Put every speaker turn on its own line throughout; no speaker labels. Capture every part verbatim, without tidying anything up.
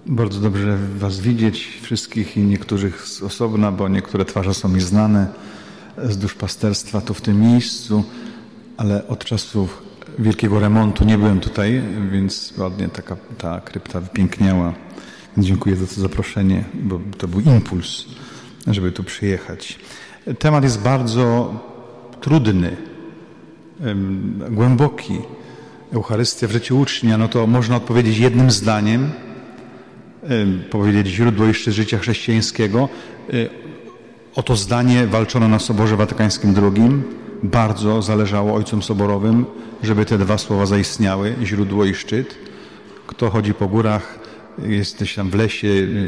Bardzo dobrze Was widzieć, wszystkich i niektórych z osobna, bo niektóre twarze są mi znane z duszpasterstwa tu w tym miejscu, ale od czasu wielkiego remontu nie byłem tutaj, więc ładnie taka ta krypta wypiękniała. Więc dziękuję za to zaproszenie, bo to był impuls, żeby tu przyjechać. Temat jest bardzo trudny, głęboki. Eucharystia w życiu ucznia, no to można odpowiedzieć jednym zdaniem, powiedzieć źródło i szczyt życia chrześcijańskiego. O to zdanie walczono na Soborze Watykańskim drugim. Bardzo zależało ojcom soborowym, żeby te dwa słowa zaistniały, źródło i szczyt. Kto chodzi po górach, jesteś tam w lesie,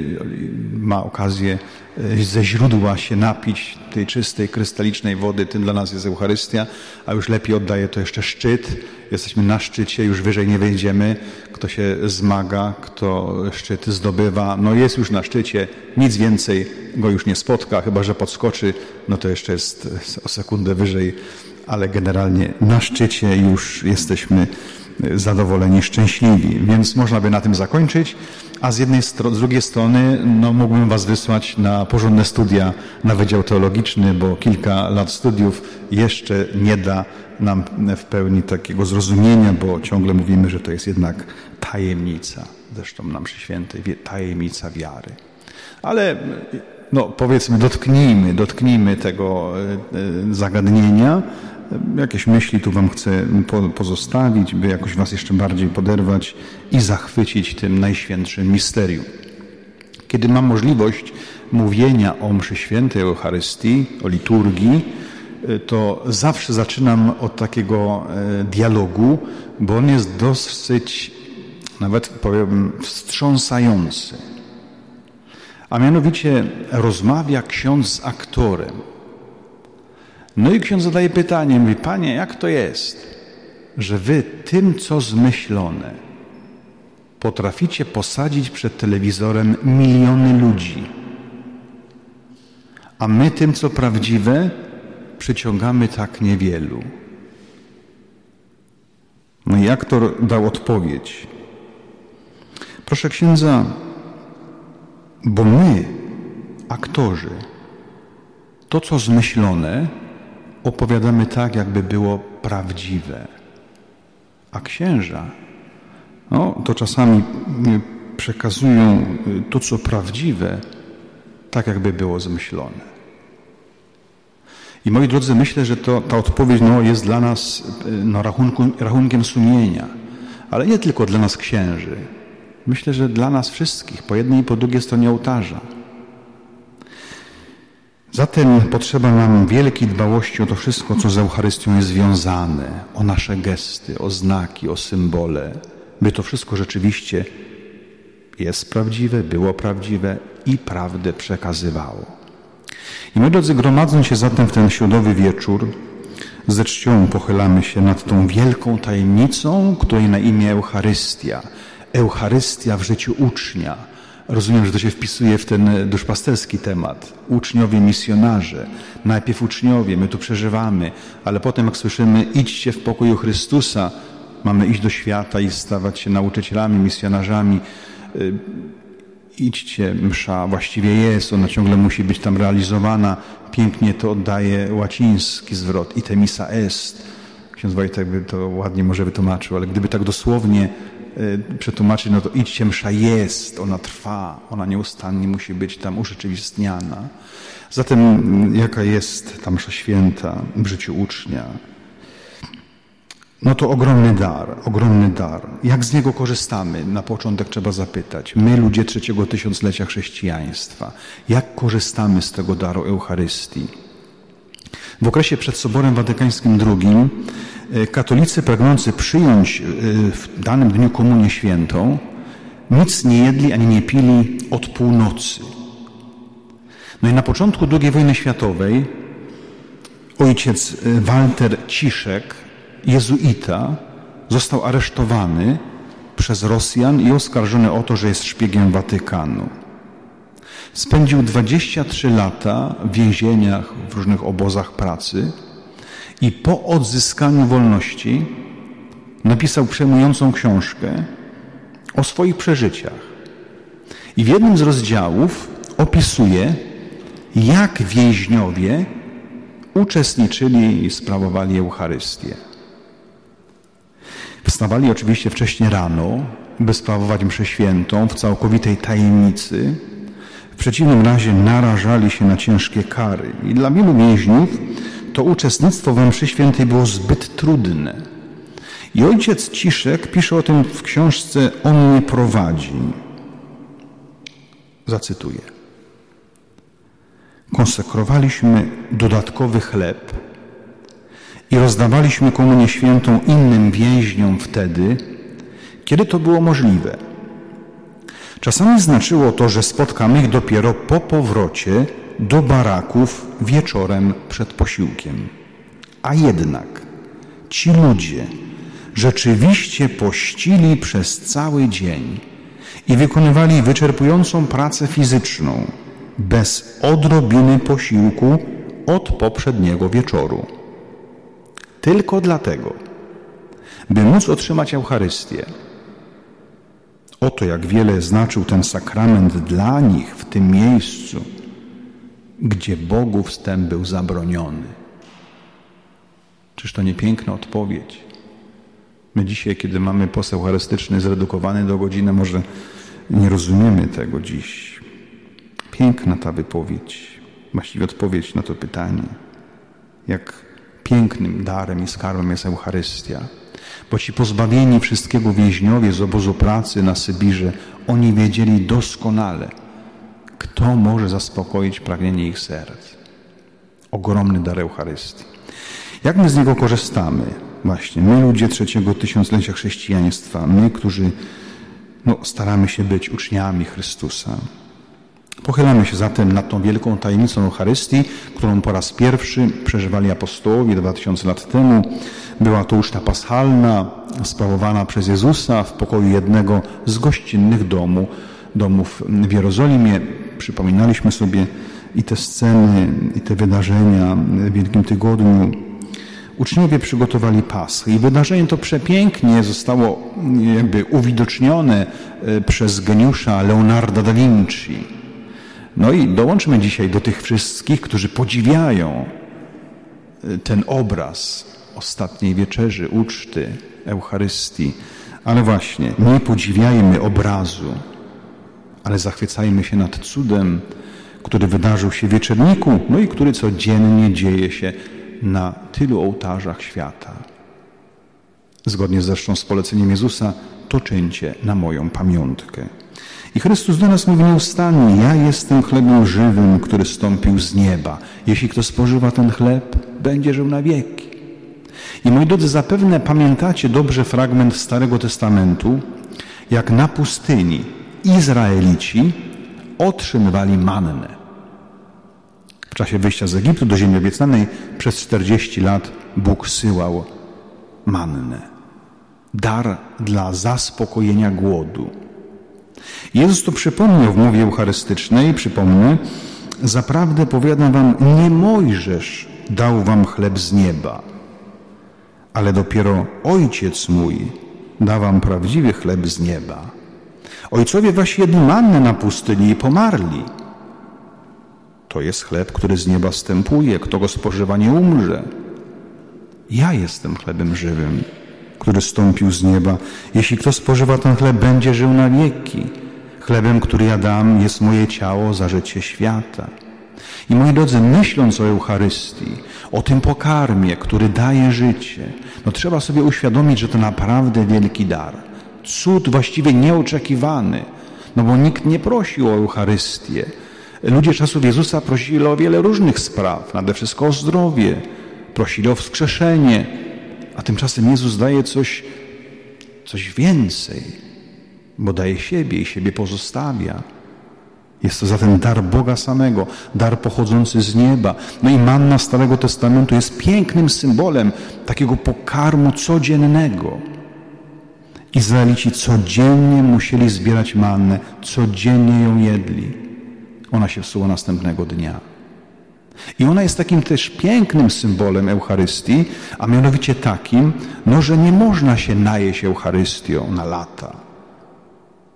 ma okazję ze źródła się napić tej czystej, krystalicznej wody, tym dla nas jest Eucharystia, a już lepiej oddaje to jeszcze szczyt. Jesteśmy na szczycie, już wyżej nie wejdziemy. Kto się zmaga, kto szczyt zdobywa, no jest już na szczycie, nic więcej go już nie spotka, chyba że podskoczy, no to jeszcze jest o sekundę wyżej, ale generalnie na szczycie już jesteśmy zadowoleni, szczęśliwi. Więc można by na tym zakończyć, a z jednej strony, z drugiej strony, no mógłbym Was wysłać na porządne studia na Wydział Teologiczny, bo kilka lat studiów jeszcze nie da nam w pełni takiego zrozumienia, bo ciągle mówimy, że to jest jednak tajemnica. Zresztą na mszy świętej tajemnica wiary. Ale no powiedzmy, dotknijmy, dotknijmy tego zagadnienia. Jakieś myśli tu Wam chcę pozostawić, by jakoś Was jeszcze bardziej poderwać i zachwycić tym najświętszym misterium. Kiedy mam możliwość mówienia o mszy świętej, o Eucharystii, o liturgii, to zawsze zaczynam od takiego dialogu, bo on jest dosyć, nawet powiem, wstrząsający. A mianowicie rozmawia ksiądz z aktorem. No i ksiądz zadaje pytanie, mówi: Panie, jak to jest, że wy tym, co zmyślone, potraficie posadzić przed telewizorem miliony ludzi, a my tym, co prawdziwe, przyciągamy tak niewielu. No i aktor dał odpowiedź. Proszę księdza, bo my, aktorzy, to, co zmyślone, opowiadamy tak, jakby było prawdziwe. A księża, no, to czasami przekazują to, co prawdziwe, tak, jakby było zmyślone. I moi drodzy, myślę, że to, ta odpowiedź no, jest dla nas no, rachunku, rachunkiem sumienia, ale nie tylko dla nas księży. Myślę, że dla nas wszystkich, po jednej i po drugiej stronie ołtarza. Zatem potrzeba nam wielkiej dbałości o to wszystko, co z Eucharystią jest związane, o nasze gesty, o znaki, o symbole, by to wszystko rzeczywiście jest prawdziwe, było prawdziwe i prawdę przekazywało. I moi drodzy, gromadząc się zatem w ten środowy wieczór, ze czcią pochylamy się nad tą wielką tajemnicą, której na imię Eucharystia. Eucharystia w życiu ucznia. Rozumiem, że to się wpisuje w ten duszpasterski temat. Uczniowie, misjonarze. Najpierw uczniowie, my tu przeżywamy, ale potem jak słyszymy, idźcie w pokoju Chrystusa, mamy iść do świata i stawać się nauczycielami, misjonarzami. Idźcie, msza właściwie jest, ona ciągle musi być tam realizowana. Pięknie to oddaje łaciński zwrot, ite missa est. Ksiądz Wojtek by to ładnie może wytłumaczył, ale gdyby tak dosłownie przetłumaczyć, no to idźcie, msza jest, ona trwa, ona nieustannie musi być tam urzeczywistniana. Zatem jaka jest ta msza święta w życiu ucznia? No to ogromny dar, ogromny dar. Jak z niego korzystamy? Na początek trzeba zapytać. My, ludzie trzeciego tysiąclecia chrześcijaństwa, jak korzystamy z tego daru Eucharystii? W okresie przed Soborem Watykańskim drugim katolicy pragnący przyjąć w danym dniu komunię świętą nic nie jedli ani nie pili od północy. No i na początku drugiej wojny światowej ojciec Walter Ciszek, jezuita, został aresztowany przez Rosjan i oskarżony o to, że jest szpiegiem Watykanu. Spędził dwadzieścia trzy lata w więzieniach, w różnych obozach pracy i po odzyskaniu wolności napisał przejmującą książkę o swoich przeżyciach. I w jednym z rozdziałów opisuje, jak więźniowie uczestniczyli i sprawowali Eucharystię. Wstawali oczywiście wcześnie rano, by sprawować mszę świętą w całkowitej tajemnicy. W przeciwnym razie narażali się na ciężkie kary. I dla wielu więźniów to uczestnictwo we mszy świętej było zbyt trudne. I ojciec Ciszek pisze o tym w książce On mnie prowadzi. Zacytuję. Konsekrowaliśmy dodatkowy chleb i rozdawaliśmy komunię świętą innym więźniom wtedy, kiedy to było możliwe. Czasami znaczyło to, że spotkamy ich dopiero po powrocie do baraków wieczorem przed posiłkiem. A jednak ci ludzie rzeczywiście pościli przez cały dzień i wykonywali wyczerpującą pracę fizyczną bez odrobiny posiłku od poprzedniego wieczoru. Tylko dlatego, by móc otrzymać Eucharystię. Oto jak wiele znaczył ten sakrament dla nich w tym miejscu, gdzie Bogu wstęp był zabroniony. Czyż to nie piękna odpowiedź? My dzisiaj, kiedy mamy post eucharystyczny zredukowany do godziny, może nie rozumiemy tego dziś. Piękna ta wypowiedź, właściwie odpowiedź na to pytanie. Jak pięknym darem i skarbem jest Eucharystia. Bo ci pozbawieni wszystkiego więźniowie z obozu pracy na Sybirze, oni wiedzieli doskonale, kto może zaspokoić pragnienie ich serc. Ogromny dar Eucharystii. Jak my z niego korzystamy? Właśnie, my ludzie trzeciego tysiąclecia chrześcijaństwa, my, którzy no, staramy się być uczniami Chrystusa. Pochylamy się zatem nad tą wielką tajemnicą Eucharystii, którą po raz pierwszy przeżywali apostołowie dwa tysiące lat temu. Była to uczta paschalna, sprawowana przez Jezusa w pokoju jednego z gościnnych domu, domów w Jerozolimie. Przypominaliśmy sobie i te sceny, i te wydarzenia w Wielkim Tygodniu. Uczniowie przygotowali Paschę i wydarzenie to przepięknie zostało jakby uwidocznione przez geniusza Leonarda da Vinci. No i dołączmy dzisiaj do tych wszystkich, którzy podziwiają ten obraz ostatniej wieczerzy, uczty, Eucharystii. Ale właśnie, nie podziwiajmy obrazu, ale zachwycajmy się nad cudem, który wydarzył się w wieczerniku, no i który codziennie dzieje się na tylu ołtarzach świata. Zgodnie zresztą z poleceniem Jezusa, to czyńcie na moją pamiątkę. I Chrystus do nas mówi nieustannie, ja jestem chlebem żywym, który zstąpił z nieba. Jeśli kto spożywa ten chleb, będzie żył na wieki. I moi drodzy, zapewne pamiętacie dobrze fragment Starego Testamentu, jak na pustyni Izraelici otrzymywali mannę. W czasie wyjścia z Egiptu do ziemi obiecanej przez czterdzieści lat Bóg zsyłał mannę. Dar dla zaspokojenia głodu. Jezus to przypomniał w mowie eucharystycznej, przypomnę, zaprawdę powiadam wam, nie Mojżesz dał wam chleb z nieba, ale dopiero Ojciec mój da wam prawdziwy chleb z nieba. Ojcowie wasi jedli mannę na pustyni i pomarli. To jest chleb, który z nieba zstępuje, kto go spożywa, nie umrze. Ja jestem chlebem żywym, który zstąpił z nieba. Jeśli kto spożywa ten chleb, będzie żył na wieki. Chlebem, który ja dam, jest moje ciało za życie świata. I moi drodzy, myśląc o Eucharystii, o tym pokarmie, który daje życie, no trzeba sobie uświadomić, że to naprawdę wielki dar. Cud właściwie nieoczekiwany, no bo nikt nie prosił o Eucharystię. Ludzie czasów Jezusa prosili o wiele różnych spraw, nade wszystko o zdrowie, prosili o wskrzeszenie, a tymczasem Jezus daje coś, coś więcej, bo daje siebie i siebie pozostawia. Jest to zatem dar Boga samego, dar pochodzący z nieba. No i manna Starego Testamentu jest pięknym symbolem takiego pokarmu codziennego. Izraelici codziennie musieli zbierać mannę, codziennie ją jedli. Ona się wsuła następnego dnia. I ona jest takim też pięknym symbolem Eucharystii, a mianowicie takim, no, że nie można się najeść Eucharystią na lata.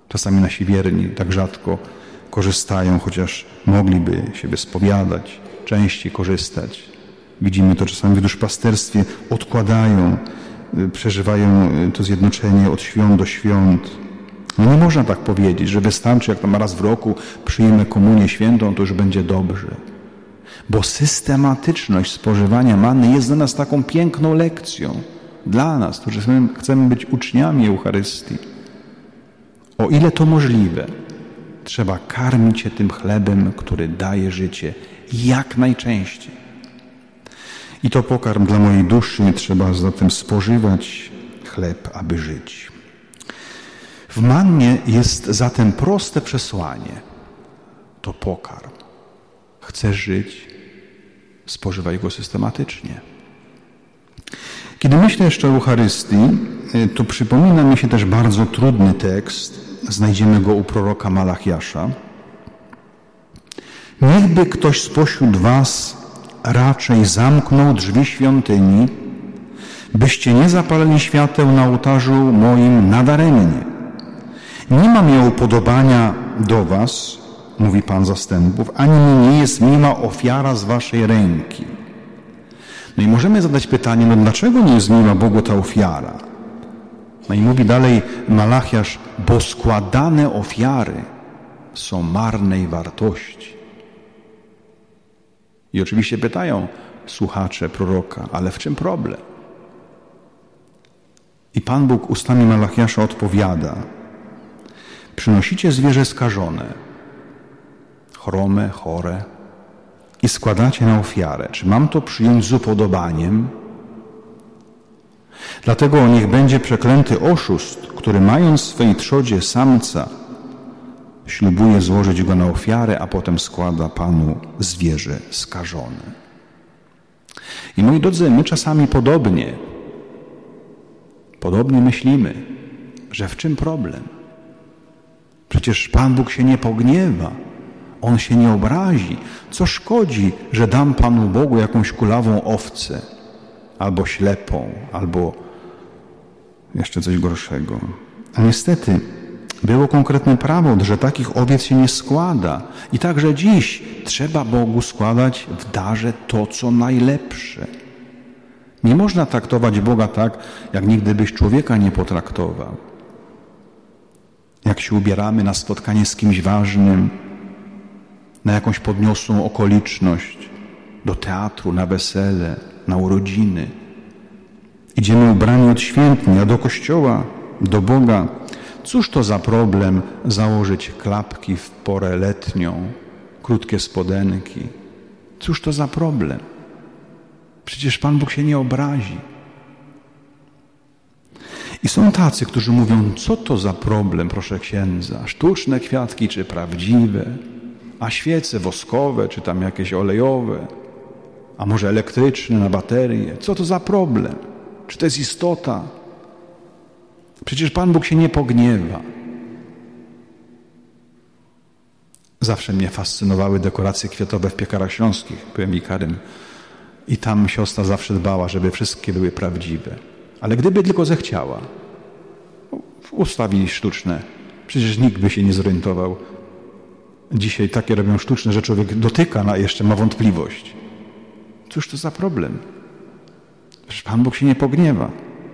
Czasami nasi wierni tak rzadko korzystają, chociaż mogliby się wyspowiadać, częściej korzystać. Widzimy to czasami w duszpasterstwie, odkładają, przeżywają to zjednoczenie od świąt do świąt. No nie można tak powiedzieć, że wystarczy, jak tam raz w roku przyjmę komunię świętą, to już będzie dobrze. Bo systematyczność spożywania manny jest dla nas taką piękną lekcją. Dla nas, którzy chcemy być uczniami Eucharystii. O ile to możliwe, trzeba karmić się tym chlebem, który daje życie, jak najczęściej. I to pokarm dla mojej duszy, trzeba zatem spożywać chleb, aby żyć. W mannie jest zatem proste przesłanie. To pokarm. Chcesz żyć? Spożywaj go systematycznie. Kiedy myślę jeszcze o Eucharystii, to przypomina mi się też bardzo trudny tekst. Znajdziemy go u proroka Malachiasza. Niechby ktoś spośród was raczej zamknął drzwi świątyni, byście nie zapalili świateł na ołtarzu moim nadaremnie. Nie mam ja upodobania do was, mówi Pan zastępów, ani mi nie jest miła ofiara z waszej ręki. No i możemy zadać pytanie, no dlaczego nie jest miła Bogu ta ofiara? No i mówi dalej Malachiasz, bo składane ofiary są marnej wartości. I oczywiście pytają słuchacze proroka, ale w czym problem? I Pan Bóg ustami Malachiasza odpowiada, przynosicie zwierzę skażone, chrome, chore i składacie na ofiarę. Czy mam to przyjąć z upodobaniem? Dlatego niech będzie przeklęty oszust, który mając w swej trzodzie samca, ślubuje złożyć go na ofiarę, a potem składa Panu zwierzę skażone. I moi drodzy, my czasami podobnie, podobnie myślimy, że w czym problem? Przecież Pan Bóg się nie pogniewa, On się nie obrazi. Co szkodzi, że dam Panu Bogu jakąś kulawą owcę, albo ślepą, albo jeszcze coś gorszego. A niestety było konkretne prawo, że takich owiec się nie składa. I także dziś trzeba Bogu składać w darze to, co najlepsze. Nie można traktować Boga tak, jak nigdy byś człowieka nie potraktował. Jak się ubieramy na spotkanie z kimś ważnym, na jakąś podniosłą okoliczność, do teatru, na wesele, na urodziny. Idziemy ubrani odświętnie, a do kościoła, do Boga. Cóż to za problem założyć klapki w porę letnią, krótkie spodenki? Cóż to za problem? Przecież Pan Bóg się nie obrazi. I są tacy, którzy mówią, co to za problem, proszę księdza, sztuczne kwiatki czy prawdziwe, a świece woskowe czy tam jakieś olejowe, a może elektryczne na baterię. Co to za problem? Czy to jest istota? Przecież Pan Bóg się nie pogniewa. Zawsze mnie fascynowały dekoracje kwiatowe w Piekarach Śląskich. Byłem wikarym i tam siostra zawsze dbała, żeby wszystkie były prawdziwe. Ale gdyby tylko zechciała, ustawili sztuczne. Przecież nikt by się nie zorientował. Dzisiaj takie robią sztuczne, że człowiek dotyka, a jeszcze ma wątpliwość. Cóż to za problem? Przecież Pan Bóg się nie pogniewa.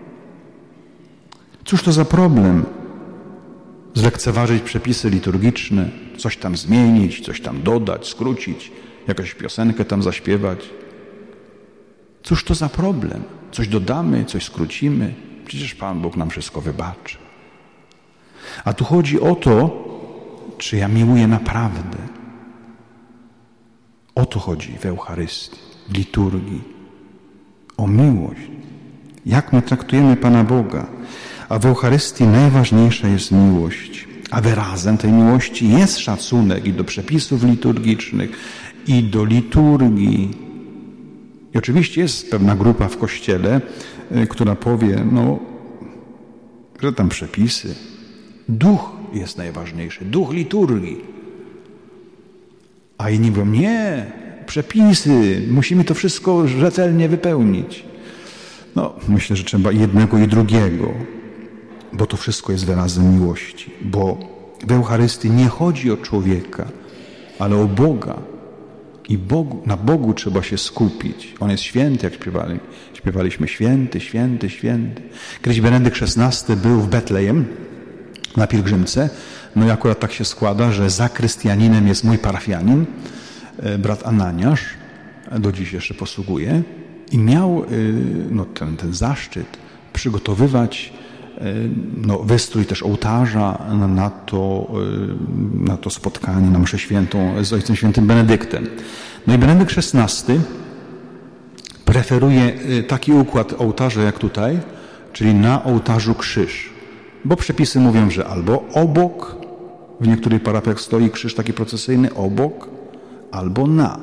Cóż to za problem? Zlekceważyć przepisy liturgiczne, coś tam zmienić, coś tam dodać, skrócić, jakąś piosenkę tam zaśpiewać. Cóż to za problem? Coś dodamy, coś skrócimy. Przecież Pan Bóg nam wszystko wybaczy. A tu chodzi o to, czy ja miłuję naprawdę. O to chodzi w Eucharystii, w liturgii. O miłość. Jak my traktujemy Pana Boga. A w Eucharystii najważniejsza jest miłość. A wyrazem tej miłości jest szacunek i do przepisów liturgicznych, i do liturgii. I oczywiście jest pewna grupa w Kościele, która powie, no, że tam przepisy. Duch jest najważniejszy, duch liturgii. A inni mówią, nie, przepisy, musimy to wszystko rzetelnie wypełnić. No, myślę, że trzeba jednego i drugiego, bo to wszystko jest wyrazem miłości, bo w Eucharystii nie chodzi o człowieka, ale o Boga. I Bogu, na Bogu trzeba się skupić. On jest święty, jak śpiewali. Śpiewaliśmy święty, święty, święty. Kiedyś Benedykt szesnasty był w Betlejem na pielgrzymce. No i akurat tak się składa, że zakrystianinem jest mój parafianin, brat Ananiasz, do dziś jeszcze posługuje. I miał no, ten, ten zaszczyt przygotowywać no, wystrój też ołtarza na, na, to, na to spotkanie, na mszę świętą z Ojcem Świętym Benedyktem. No i Benedykt szesnasty preferuje taki układ ołtarza jak tutaj, czyli na ołtarzu krzyż. Bo przepisy mówią, że albo obok, w niektórych parafiach stoi krzyż taki procesyjny, obok, albo na.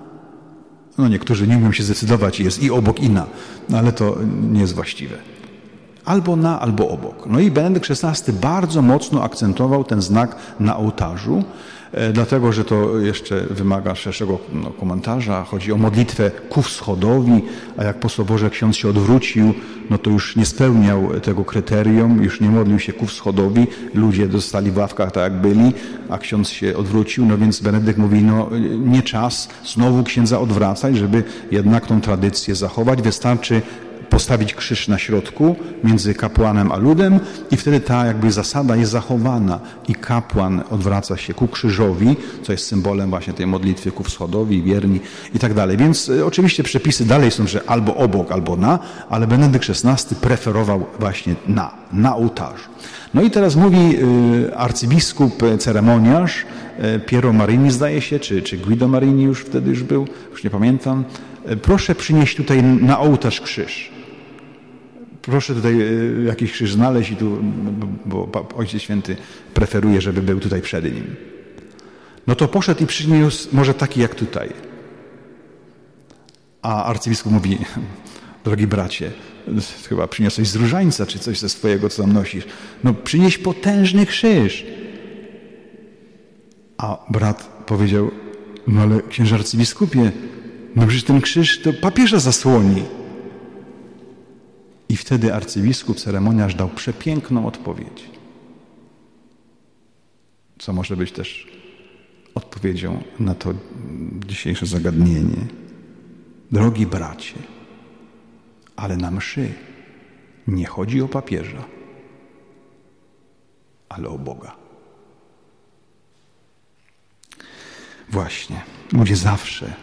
No niektórzy nie umieją się zdecydować, jest i obok, i na, no, ale to nie jest właściwe. Albo na, albo obok. No i Benedykt szesnasty bardzo mocno akcentował ten znak na ołtarzu, e, dlatego, że to jeszcze wymaga szerszego no, komentarza. Chodzi o modlitwę ku wschodowi, a jak po soborze ksiądz się odwrócił, no to już nie spełniał tego kryterium, już nie modlił się ku wschodowi, ludzie dostali w ławkach tak jak byli, a ksiądz się odwrócił, no więc Benedykt mówi, no nie czas znowu księdza odwracać, żeby jednak tą tradycję zachować, wystarczy postawić krzyż na środku między kapłanem a ludem i wtedy ta jakby zasada jest zachowana i kapłan odwraca się ku krzyżowi, co jest symbolem właśnie tej modlitwy ku wschodowi, wierni i tak dalej. Więc y, oczywiście przepisy dalej są, że albo obok, albo na, ale Benedykt szesnasty preferował właśnie na, na ołtarzu. No i teraz mówi y, arcybiskup, ceremoniarz, y, Piero Marini zdaje się, czy, czy Guido Marini już wtedy już był, już nie pamiętam. Y, proszę przynieść tutaj na ołtarz krzyż. Proszę tutaj jakiś krzyż znaleźć i tu, bo Ojciec Święty preferuje, żeby był tutaj przed nim. No to poszedł i przyniósł może taki jak tutaj. A arcybiskup mówi, drogi bracie, chyba przyniosłeś z różańca, czy coś ze swojego, co tam nosisz. No przynieś potężny krzyż. A brat powiedział, no ale księże arcybiskupie, no przecież ten krzyż to papieża zasłoni. I wtedy arcybiskup, ceremoniarz dał przepiękną odpowiedź. Co może być też odpowiedzią na to dzisiejsze zagadnienie. Drogi bracie, ale na mszy nie chodzi o papieża, ale o Boga. Właśnie, ludzie zawsze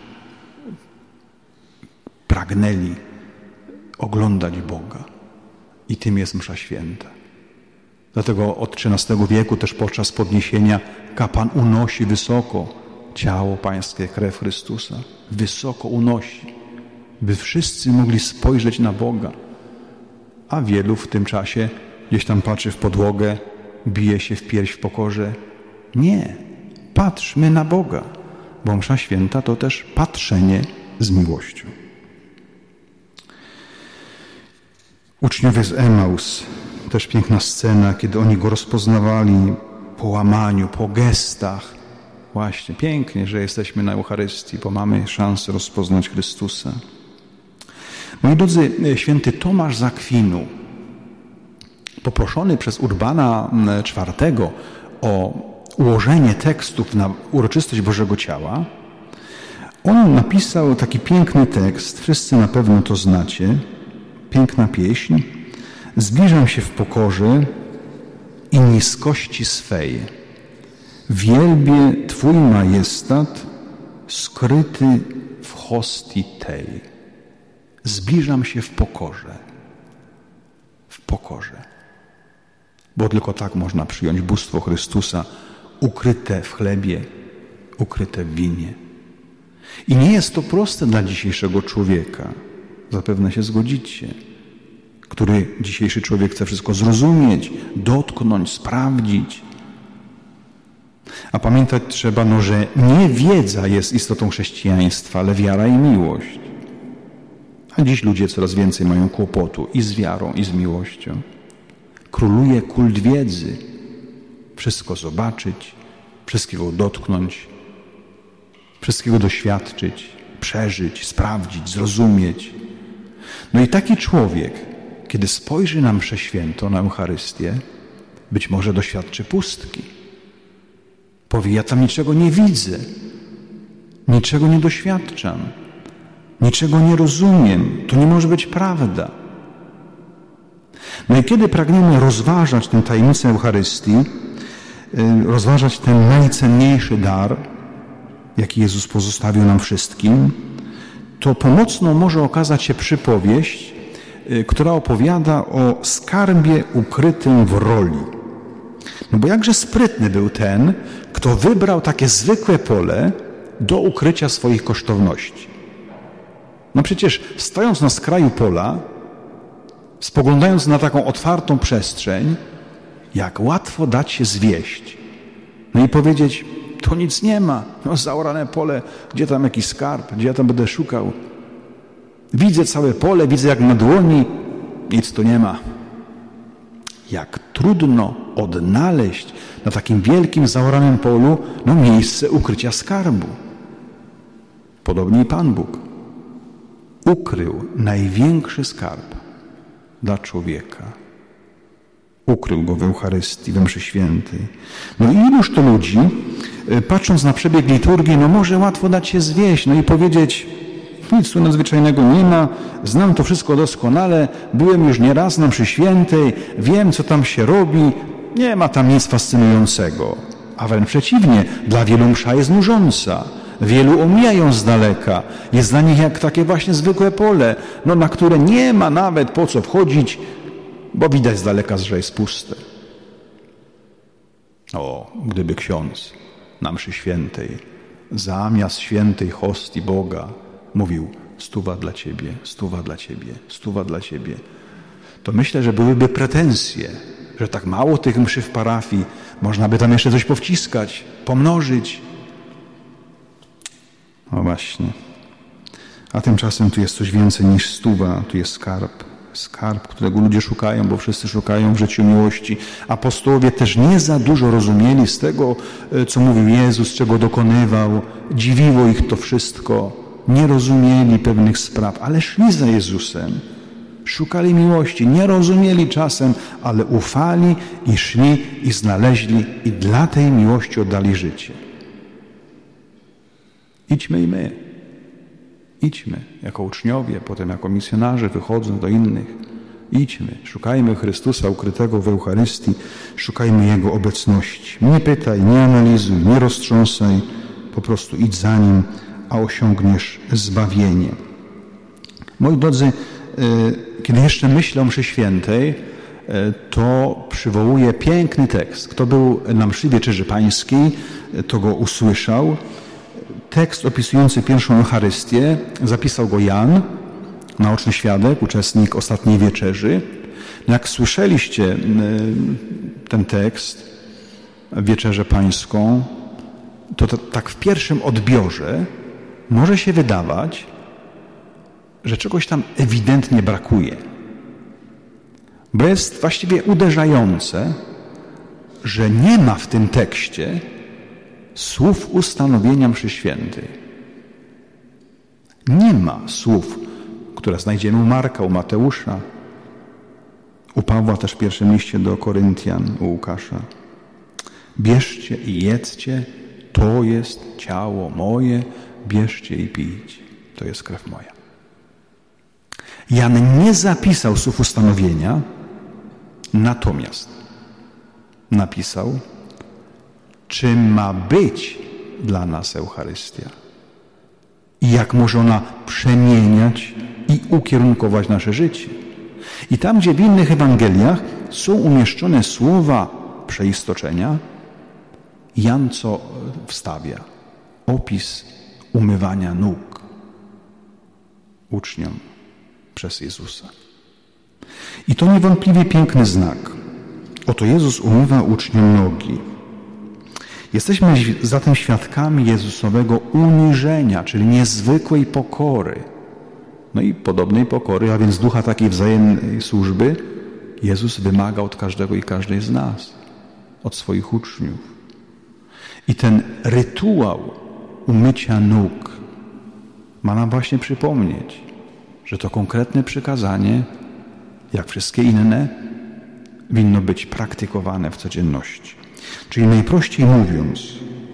pragnęli oglądać Boga. I tym jest msza święta. Dlatego od trzynastego wieku też podczas podniesienia kapłan unosi wysoko ciało pańskie, krew Chrystusa. Wysoko unosi, by wszyscy mogli spojrzeć na Boga. A wielu w tym czasie gdzieś tam patrzy w podłogę, bije się w pierś w pokorze. Nie, patrzmy na Boga, bo msza święta to też patrzenie z miłością. Uczniowie z Emaus, też piękna scena, kiedy oni go rozpoznawali po łamaniu, po gestach. Właśnie, pięknie, że jesteśmy na Eucharystii, bo mamy szansę rozpoznać Chrystusa. Moi drodzy, święty Tomasz z Akwinu, poproszony przez Urbana czwartego o ułożenie tekstów na uroczystość Bożego Ciała, on napisał taki piękny tekst, wszyscy na pewno to znacie, piękna pieśń. Zbliżam się w pokorze i niskości swej. Wielbię Twój majestat skryty w hostii tej. Zbliżam się w pokorze. W pokorze. Bo tylko tak można przyjąć bóstwo Chrystusa ukryte w chlebie, ukryte w winie. I nie jest to proste dla dzisiejszego człowieka. Zapewne się zgodzicie, który dzisiejszy człowiek chce wszystko zrozumieć, dotknąć, sprawdzić. A pamiętać trzeba, no, że nie wiedza jest istotą chrześcijaństwa, ale wiara i miłość. A dziś ludzie coraz więcej mają kłopotu i z wiarą, i z miłością. Króluje kult wiedzy. Wszystko zobaczyć, wszystkiego dotknąć, wszystkiego doświadczyć, przeżyć, sprawdzić, zrozumieć. No i taki człowiek, kiedy spojrzy na mszę świętą, na Eucharystię, być może doświadczy pustki. Powie, ja tam niczego nie widzę, niczego nie doświadczam, niczego nie rozumiem. To nie może być prawda. No i kiedy pragniemy rozważać tę tajemnicę Eucharystii, rozważać ten najcenniejszy dar, jaki Jezus pozostawił nam wszystkim, to pomocną może okazać się przypowieść, która opowiada o skarbie ukrytym w roli. No bo jakże sprytny był ten, kto wybrał takie zwykłe pole do ukrycia swoich kosztowności. No przecież stojąc na skraju pola, spoglądając na taką otwartą przestrzeń, jak łatwo dać się zwieść. No i powiedzieć, to nic nie ma, no zaorane pole, gdzie tam jakiś skarb, gdzie ja tam będę szukał. Widzę całe pole, widzę jak na dłoni, nic tu nie ma. Jak trudno odnaleźć na takim wielkim, zaoranym polu no, miejsce ukrycia skarbu. Podobnie i Pan Bóg ukrył największy skarb dla człowieka. Ukrył go w Eucharystii, we mszy świętej. No i iluż to ludzi, patrząc na przebieg liturgii, no może łatwo dać się zwieść, no i powiedzieć, nic tu nadzwyczajnego nie ma, znam to wszystko doskonale, byłem już nieraz na mszy świętej, wiem, co tam się robi, nie ma tam nic fascynującego. A wręcz przeciwnie, dla wielu msza jest nużąca. Wielu omijają z daleka. Jest dla nich jak takie właśnie zwykłe pole, no, na które nie ma nawet po co wchodzić, bo widać z daleka, że jest puste. O, gdyby ksiądz na mszy świętej zamiast świętej hostii Boga mówił stuwa dla Ciebie, stuwa dla Ciebie, stuwa dla Ciebie, to myślę, że byłyby pretensje, że tak mało tych mszy w parafii, można by tam jeszcze coś powciskać, pomnożyć. No właśnie. A tymczasem tu jest coś więcej niż stuwa, tu jest skarb. Skarb, którego ludzie szukają, bo wszyscy szukają w życiu miłości. Apostołowie też nie za dużo rozumieli z tego, co mówił Jezus, czego dokonywał. Dziwiło ich to wszystko. Nie rozumieli pewnych spraw, ale szli za Jezusem. Szukali miłości, nie rozumieli czasem, ale ufali i szli i znaleźli i dla tej miłości oddali życie. Idźmy i my. Idźmy jako uczniowie, potem jako misjonarze wychodząc do innych. Idźmy, szukajmy Chrystusa ukrytego w Eucharystii, szukajmy Jego obecności. Nie pytaj, nie analizuj, nie roztrząsaj, po prostu idź za Nim, a osiągniesz zbawienie. Moi drodzy, kiedy jeszcze myślę o mszy świętej, to przywołuję piękny tekst. Kto był na mszy Wieczerzy Pańskiej, to go usłyszał. Tekst opisujący pierwszą Eucharystię zapisał go Jan, naoczny świadek, uczestnik ostatniej wieczerzy. Jak słyszeliście ten tekst, Wieczerzę Pańską, to, to tak w pierwszym odbiorze może się wydawać, że czegoś tam ewidentnie brakuje. Bo jest właściwie uderzające, że nie ma w tym tekście słów ustanowienia mszy świętej. Nie ma słów, które znajdziemy u Marka, u Mateusza, u Pawła też w pierwszym liście do Koryntian, u Łukasza. Bierzcie i jedzcie, to jest ciało moje, bierzcie i pijcie, to jest krew moja. Jan nie zapisał słów ustanowienia, natomiast napisał, czym ma być dla nas Eucharystia i jak może ona przemieniać i ukierunkować nasze życie. I tam, gdzie w innych Ewangeliach są umieszczone słowa przeistoczenia, Jan co wstawia? Opis umywania nóg uczniom przez Jezusa. I to niewątpliwie piękny znak. Oto Jezus umywa uczniom nogi. Jesteśmy zatem świadkami Jezusowego uniżenia, czyli niezwykłej pokory. No i podobnej pokory, a więc ducha takiej wzajemnej służby, Jezus wymaga od każdego i każdej z nas, od swoich uczniów. I ten rytuał umycia nóg ma nam właśnie przypomnieć, że to konkretne przykazanie, jak wszystkie inne, winno być praktykowane w codzienności. Czyli najprościej mówiąc,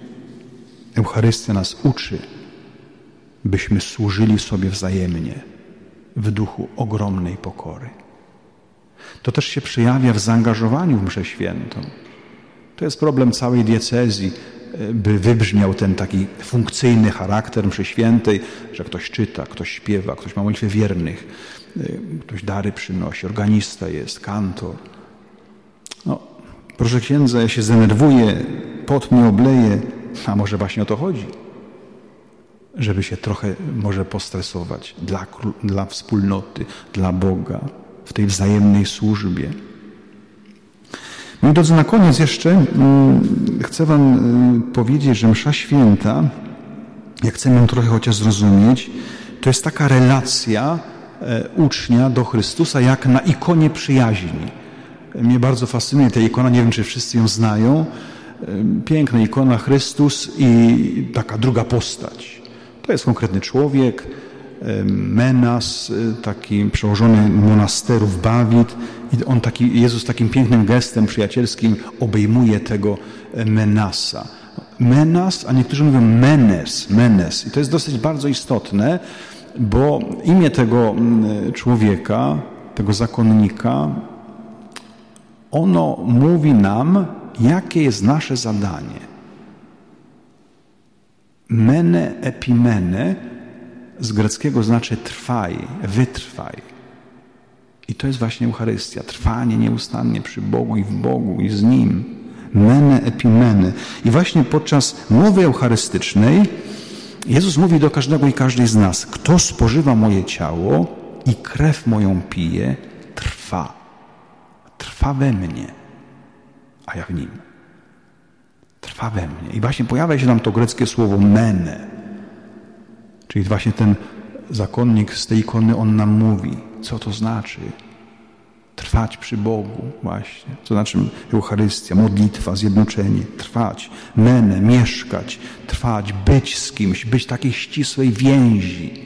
Eucharystia nas uczy, byśmy służyli sobie wzajemnie w duchu ogromnej pokory. To też się przejawia w zaangażowaniu w mszę świętą. To jest problem całej diecezji, by wybrzmiał ten taki funkcyjny charakter mszy świętej, że ktoś czyta, ktoś śpiewa, ktoś ma modlitwę wiernych, ktoś dary przynosi, organista jest, kantor. No, proszę księdza, ja się zdenerwuję, pot mnie obleje, a może właśnie o to chodzi? Żeby się trochę może postresować dla, dla wspólnoty, dla Boga, w tej wzajemnej służbie. Moi drodzy, na koniec jeszcze hmm, chcę wam hmm, powiedzieć, że msza święta, jak chcemy ją trochę chociaż zrozumieć, to jest taka relacja e, ucznia do Chrystusa, jak na ikonie przyjaźni. Mnie bardzo fascynuje ta ikona, nie wiem, czy wszyscy ją znają. E, piękna ikona, Chrystus i taka druga postać. To jest konkretny człowiek, Menas, taki przełożony monasterów Bawid, i on taki, Jezus takim pięknym gestem przyjacielskim obejmuje tego Menasa. Menas, a niektórzy mówią Menes, Menes. I to jest dosyć bardzo istotne, bo imię tego człowieka, tego zakonnika, ono mówi nam, jakie jest nasze zadanie. Mene epimene z greckiego znaczy trwaj, wytrwaj. I to jest właśnie Eucharystia. Trwanie nieustannie przy Bogu i w Bogu i z Nim. Mene epimene. I właśnie podczas mowy eucharystycznej Jezus mówi do każdego i każdej z nas: kto spożywa moje ciało i krew moją pije, trwa. Trwa we mnie, a ja w Nim. Trwa we mnie. I właśnie pojawia się nam to greckie słowo mene. Czyli właśnie ten zakonnik z tej ikony, on nam mówi, co to znaczy trwać przy Bogu właśnie. Co znaczy Eucharystia, modlitwa, zjednoczenie, trwać, mene, mieszkać, trwać, być z kimś, być takiej ścisłej więzi.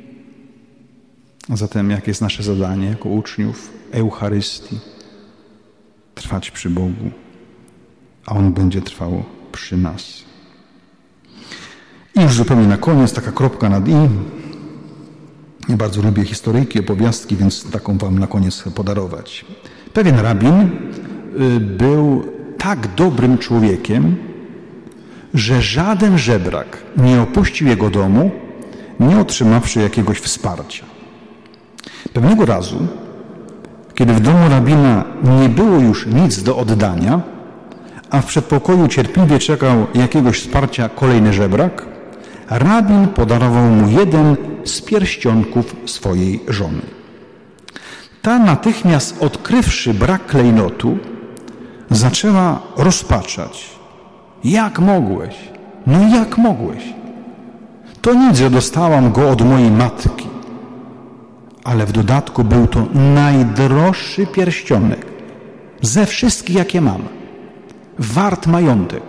A zatem jakie jest nasze zadanie jako uczniów Eucharystii? Trwać przy Bogu, a On będzie trwał przy nas. I już zupełnie na koniec, taka kropka nad i. Ja bardzo lubię historyjki, opowiastki, więc taką wam na koniec chcę podarować. Pewien rabin był tak dobrym człowiekiem, że żaden żebrak nie opuścił jego domu, nie otrzymawszy jakiegoś wsparcia. Pewnego razu, kiedy w domu rabina nie było już nic do oddania, a w przedpokoju cierpliwie czekał jakiegoś wsparcia kolejny żebrak, rabin podarował mu jeden z pierścionków swojej żony. Ta natychmiast odkrywszy brak klejnotu, zaczęła rozpaczać. Jak mogłeś? No jak mogłeś? To nic, że dostałam go od mojej matki. Ale w dodatku był to najdroższy pierścionek ze wszystkich, jakie mam. Wart majątek.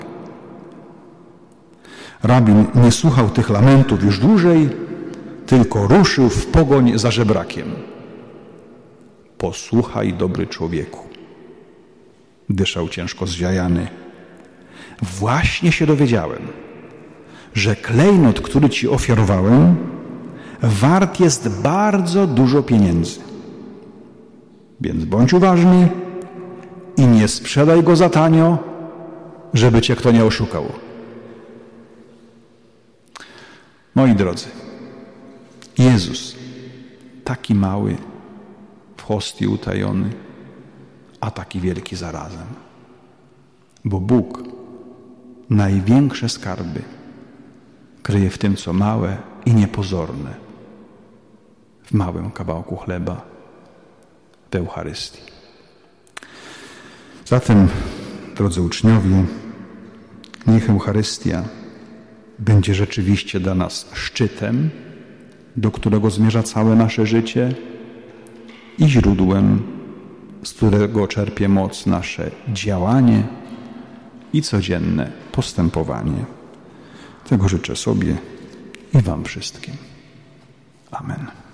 Rabin nie słuchał tych lamentów już dłużej, tylko ruszył w pogoń za żebrakiem. Posłuchaj, dobry człowieku. Dyszał ciężko zziajany. Właśnie się dowiedziałem, że klejnot, który ci ofiarowałem, wart jest bardzo dużo pieniędzy. Więc bądź uważny i nie sprzedaj go za tanio, żeby cię kto nie oszukał. Moi drodzy, Jezus, taki mały, w hostii utajony, a taki wielki zarazem. Bo Bóg największe skarby kryje w tym, co małe i niepozorne, w małym kawałku chleba, w Eucharystii. Zatem, drodzy uczniowie, niech Eucharystia będzie rzeczywiście dla nas szczytem, do którego zmierza całe nasze życie i źródłem, z którego czerpie moc nasze działanie i codzienne postępowanie. Tego życzę sobie i wam wszystkim. Amen.